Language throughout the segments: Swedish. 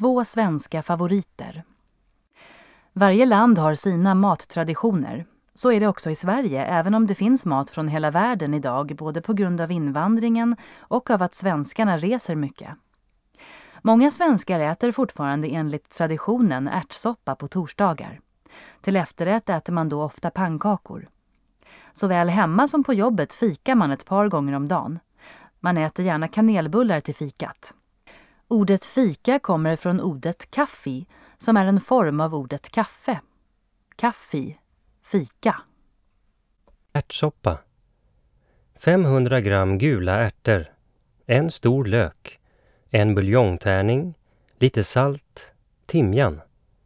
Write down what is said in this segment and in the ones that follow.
2 svenska favoriter. Varje land har sina mattraditioner. Så är det också i Sverige, även om det finns mat från hela världen idag, både på grund av invandringen och av att svenskarna reser mycket. Många svenskar äter fortfarande enligt traditionen ärtsoppa på torsdagar. Till efterrätt äter man då ofta pannkakor. Såväl hemma som på jobbet fikar man ett par gånger om dagen. Man äter gärna kanelbullar till fikat. Ordet fika kommer från ordet kaffi, som är en form av ordet kaffe. Kaffi, fika. Ärtsoppa. 500 gram gula ärtor, en stor lök, en buljongtärning, lite salt, timjan.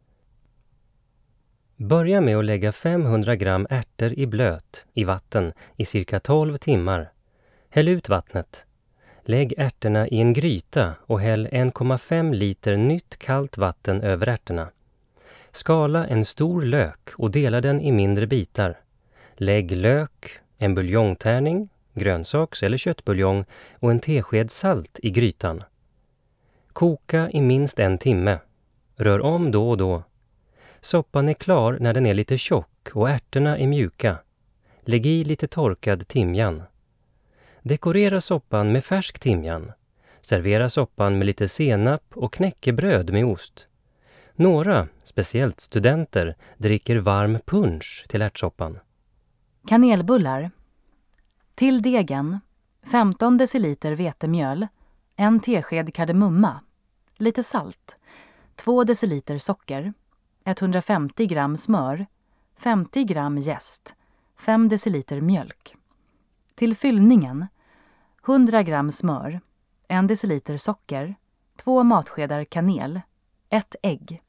Börja med att lägga 500 gram ärtor i blöt i vatten i cirka 12 timmar. Häll ut vattnet. Lägg ärtorna i en gryta och häll 1,5 liter nytt kallt vatten över ärtorna. Skala en stor lök och dela den i mindre bitar. Lägg lök, en buljongtärning, grönsaks- eller köttbuljong och en tesked salt i grytan. Koka i minst 1 timme. Rör om då och då. Soppan är klar när den är lite tjock och ärtorna är mjuka. Lägg i lite torkad timjan. Dekorera soppan med färsk timjan. Servera soppan med lite senap och knäckebröd med ost. Några, speciellt studenter, dricker varm punsch till ärtsoppan. Kanelbullar. Till degen 15 deciliter vetemjöl, 1 tesked kardemumma, lite salt, 2 deciliter socker, 150 gram smör, 50 gram jäst, 5 deciliter mjölk. Till fyllningen 100 gram smör, 1 deciliter socker, 2 matskedar kanel, 1 ägg.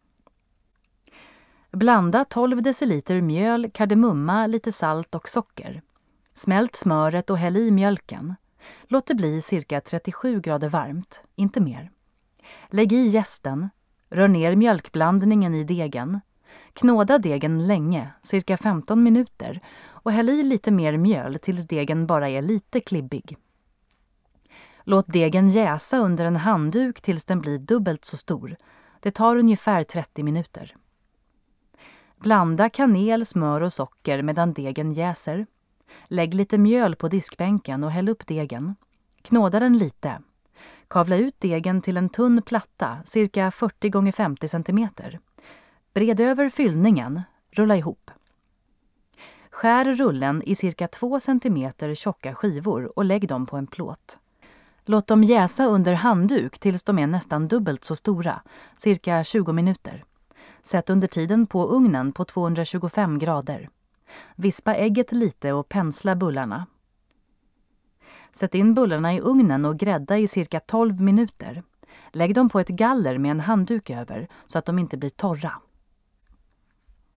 Blanda 12 deciliter mjöl, kardemumma, lite salt och socker. Smält smöret och häll i mjölken. Låt det bli cirka 37 grader varmt, inte mer. Lägg i jästen, rör ner mjölkblandningen i degen. Knåda degen länge, cirka 15 minuter, och häll i lite mer mjöl tills degen bara är lite klibbig. Låt degen jäsa under en handduk tills den blir dubbelt så stor. Det tar ungefär 30 minuter. Blanda kanel, smör och socker medan degen jäser. Lägg lite mjöl på diskbänken och häll upp degen. Knåda den lite. Kavla ut degen till en tunn platta, cirka 40 x 50 cm. Bred över fyllningen, rulla ihop. Skär rullen i cirka 2 cm tjocka skivor och lägg dem på en plåt. Låt dem jäsa under handduk tills de är nästan dubbelt så stora, cirka 20 minuter. Sätt under tiden på ugnen på 225 grader. Vispa ägget lite och pensla bullarna. Sätt in bullarna i ugnen och grädda i cirka 12 minuter. Lägg dem på ett galler med en handduk över så att de inte blir torra.